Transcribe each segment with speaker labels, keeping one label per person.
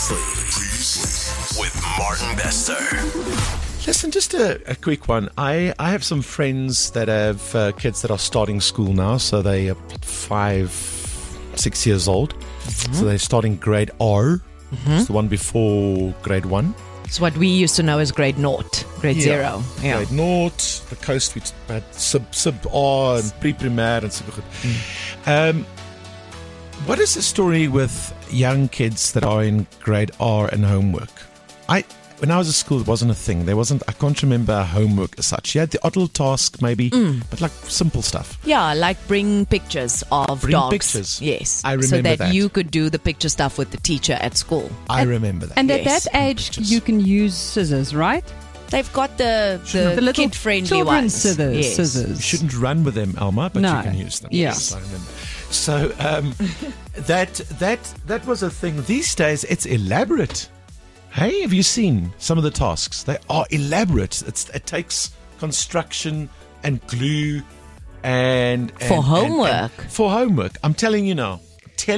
Speaker 1: Previously with Martin Bester.
Speaker 2: Listen, just a quick one. I have some friends that have kids that are starting school now, so they are 5, 6 years old. So they're starting grade R. It's the one before grade 1.
Speaker 3: It's what we used to know as grade 0, grade 0. Yeah.
Speaker 2: Grade 0, the coast we had sub R and pre-primair and so good. What is the story with young kids that are in grade R and homework? When I was at school, it wasn't a thing. I can't remember homework as such. You had the odd little task maybe, but like simple stuff.
Speaker 3: Yeah, like bring pictures of dogs.
Speaker 2: Pictures.
Speaker 3: Yes.
Speaker 2: I remember
Speaker 3: so that
Speaker 2: that.
Speaker 3: you could do the picture stuff with the teacher at school.
Speaker 2: I remember that.
Speaker 4: And at
Speaker 3: Yes.
Speaker 4: that age,
Speaker 2: Pictures.
Speaker 4: you can use scissors, right?
Speaker 3: They've got the
Speaker 4: little
Speaker 3: kid-friendly
Speaker 4: children's
Speaker 3: ones.
Speaker 4: scissors.
Speaker 2: You shouldn't run with them, Alma, but
Speaker 4: No.
Speaker 2: you can use them.
Speaker 4: Yeah.
Speaker 2: Yes, I remember. So that was a thing. These days, it's elaborate. Hey, have you seen some of the tasks? They are elaborate. It takes construction and glue and
Speaker 3: For homework.
Speaker 2: for homework. I'm telling you now.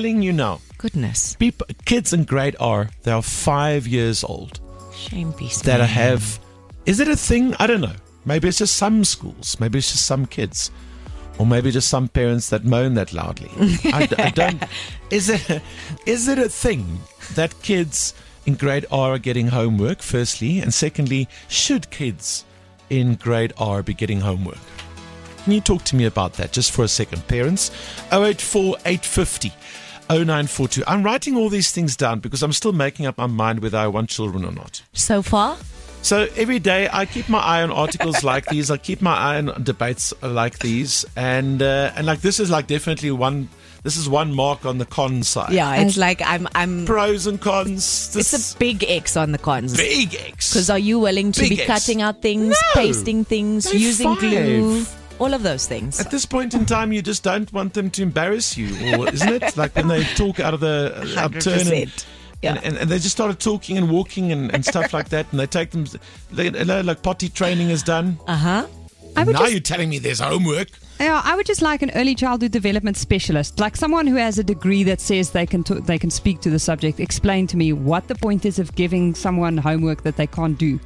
Speaker 3: Goodness.
Speaker 2: Kids in grade R, they are 5 years old.
Speaker 3: Shame beast.
Speaker 2: That have. Is it a thing? I don't know. Maybe it's just some schools. Maybe it's just some kids. Or maybe just some parents that moan that loudly. I don't. Is it a thing that kids in grade R are getting homework, firstly? And secondly, should kids in grade R be getting homework? Can you talk to me about that just for a second? Parents, 084 850 0942. I'm writing all these things down because I'm still making up my mind whether I want children or not.
Speaker 3: So far?
Speaker 2: So every day I keep my eye on articles like these. I keep my eye on debates like these, and like this is like definitely one. This is one mark on the con side.
Speaker 3: Yeah, it's like I'm.
Speaker 2: Pros and cons.
Speaker 3: It's a big X on the cons.
Speaker 2: big X.
Speaker 3: Because are you willing to
Speaker 2: Big
Speaker 3: be
Speaker 2: X.
Speaker 3: cutting out things,
Speaker 2: No.
Speaker 3: pasting things,
Speaker 2: They're
Speaker 3: using
Speaker 2: 5.
Speaker 3: glue, all of those things?
Speaker 2: At this point in time, you just don't want them to embarrass you, or isn't it? Like when they talk out of the upturn
Speaker 3: 100%. Yeah.
Speaker 2: and they just started talking and walking and stuff like that, and they take them. Like potty training is done.
Speaker 3: Uh-huh.
Speaker 4: I would
Speaker 2: Now
Speaker 4: just,
Speaker 2: you're telling me there's homework.
Speaker 4: yeah, I would just like an early childhood development specialist, like someone who has a degree that says they can speak to the subject. Explain to me what the point is of giving someone homework that they can't do.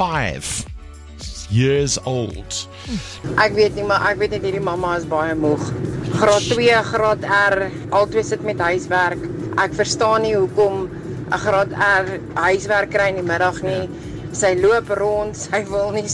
Speaker 2: 5 years old.
Speaker 5: Ek weet nie, maar ek weet net hierdie mamma is baie moeg. Graad 2, graad R, albei sit met huiswerk. Ek verstaan nie hoekom 'n graad R huiswerk kry in die middag nie. Sy loop rond, sy wil nie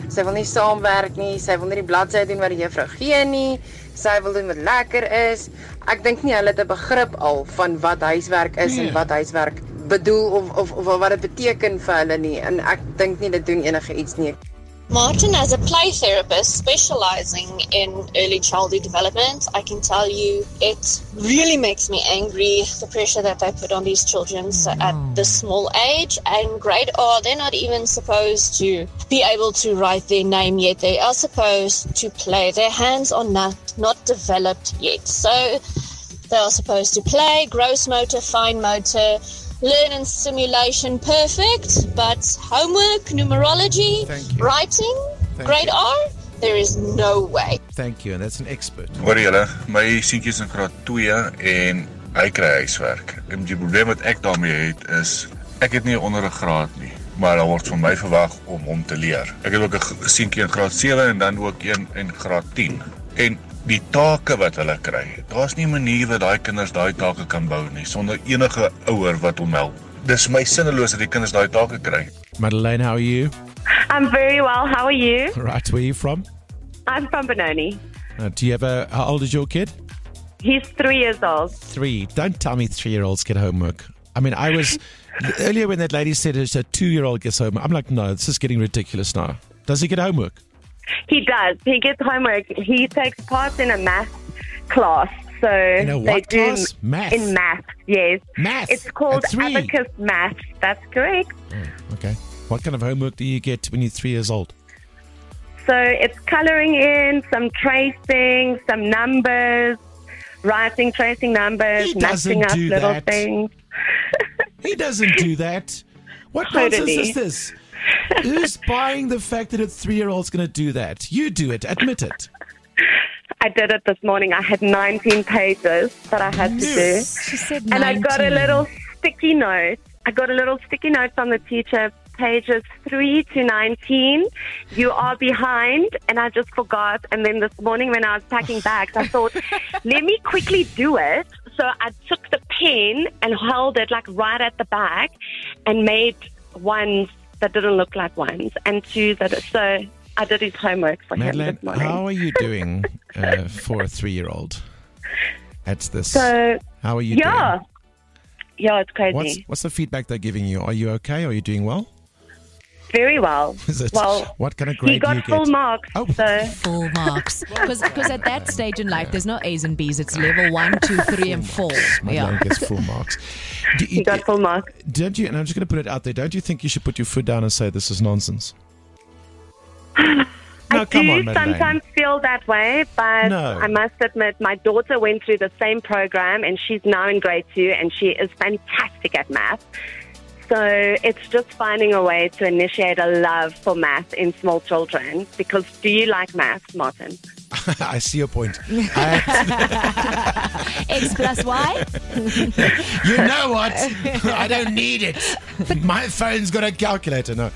Speaker 5: saamwerk nie. Sy wil nie die bladsy doen wat die juffrou gee nie. Sy wil doen wat lekker is. Ek dink nie hulle het 'n begrip al van wat huiswerk is en wat huiswerk bedoel of wat dit beteken vir hulle nie. En ek dink nie dit doen enige iets nie.
Speaker 6: Martin, as a play therapist specializing in early childhood development, I can tell you it really makes me angry, the pressure that they put on these children at this small age. And grade R, they're not even supposed to be able to write their name yet. They are supposed to play. Their hands are not developed yet. So they are supposed to play, gross motor, fine motor, learn and stimulation, perfect, but homework, numerology, writing, grade R, there is no way.
Speaker 2: Thank you, and that's an expert.
Speaker 7: Hoor julle, my seentjie is in graad 2 en hy kry huiswerk. En die probleem wat ek daarmee het is, ek het nie onder 'n graad nie, maar daar word van my verwag om hom te leer. Ek het ook 'n seentjie in graad 7 en dan ook een in graad 10. En die take wat hulle kry, daar's nie 'n manier wat daai kinders daai take kan bou nie, sonder enige ouer wat hom help. Dis my sinneloos dat die kinders daai take kry.
Speaker 2: Madeleine, how are you?
Speaker 8: I'm very well. How are you?
Speaker 2: Right, where are you from?
Speaker 8: I'm from Benoni.
Speaker 2: Do you have how old is your kid?
Speaker 8: He's 3 years old.
Speaker 2: 3. Don't tell me 3-year-olds get homework. I mean, I was earlier when that lady said it's a 2-year-old gets homework. I'm like, no, this is getting ridiculous now. Does he get homework?
Speaker 8: He does. He gets homework. He takes part in a math class. So
Speaker 2: In a what
Speaker 8: they do
Speaker 2: class? Math?
Speaker 8: in math. Yes.
Speaker 2: Math?
Speaker 8: It's called
Speaker 2: At 3?
Speaker 8: Abacus Math. That's correct.
Speaker 2: Oh, okay. What kind of homework do you get when you're 3 years old?
Speaker 8: So it's coloring in, some tracing, some numbers, writing, tracing numbers,
Speaker 2: He doesn't
Speaker 8: matching up
Speaker 2: do
Speaker 8: little
Speaker 2: that.
Speaker 8: things.
Speaker 2: He doesn't do that. What
Speaker 8: Totally.
Speaker 2: nonsense is this? Who's buying the fact that a 3-year-old's going to do that? You do it. Admit it.
Speaker 8: I did it this morning. I had 19 pages that I had to do.
Speaker 3: She said
Speaker 8: And I got a
Speaker 3: 19.
Speaker 8: little sticky note I got a little sticky note from the teacher, pages 3 to 19. You are behind, and I just forgot. And then this morning when I was packing bags, I thought, let me quickly do it. So I took the pen and held it like right at the back and made ones that didn't look like ones and twos that. So I did his homework for him this morning.
Speaker 2: How are you doing for a 3-year-old at this?
Speaker 8: So,
Speaker 2: how are you doing?
Speaker 8: Yeah, it's crazy.
Speaker 2: What's the feedback they're giving you? Are you okay? Are you doing well?
Speaker 8: Very well.
Speaker 2: Is it?
Speaker 8: Well,
Speaker 2: what kind of grade
Speaker 8: he got
Speaker 2: do you
Speaker 8: full
Speaker 2: get?
Speaker 8: marks.
Speaker 2: Oh.
Speaker 8: So
Speaker 3: Full marks. Because at that stage in life, there's no A's and B's. It's level 1, 2, 3, and 4.
Speaker 2: Madeleine gets full marks.
Speaker 8: he got full marks.
Speaker 2: Don't you? And I'm just going to put it out there. Don't you think you should put your foot down and say this is nonsense? No,
Speaker 8: I
Speaker 2: come
Speaker 8: do
Speaker 2: on, Madeleine.
Speaker 8: sometimes feel that way, but
Speaker 2: No.
Speaker 8: I must admit, my daughter went through the same program, and she's now in grade 2, and she is fantastic at math. So it's just finding a way to initiate a love for math in small children. Because do you like math, Martin?
Speaker 2: I see your point.
Speaker 3: X plus Y?
Speaker 2: You know what? I don't need it. My phone's got a calculator. No,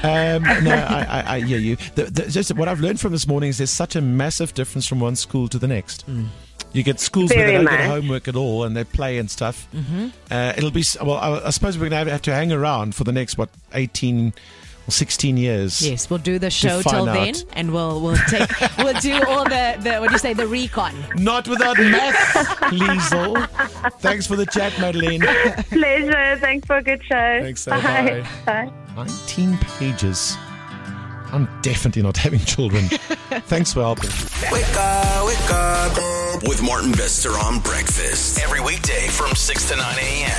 Speaker 2: I hear you. Just what I've learned from this morning is there's such a massive difference from one school to the next. You get schools where they don't get homework at all and they play and stuff. It'll be, well, I suppose we're going to have to hang around for the next, 18 or 16 years.
Speaker 3: Yes, we'll do the show
Speaker 2: find
Speaker 3: till then,
Speaker 2: out.
Speaker 3: and we'll do all the what do you say, the recon.
Speaker 2: Not without math, Liesel. Thanks for the chat, Madeleine.
Speaker 8: Pleasure. Thanks for a good show.
Speaker 2: Thanks, bye.
Speaker 8: Bye.
Speaker 2: 19 pages. I'm definitely not having children. Thanks for helping.
Speaker 1: Wake up with Martin Bester on breakfast every weekday from 6 to 9 a.m.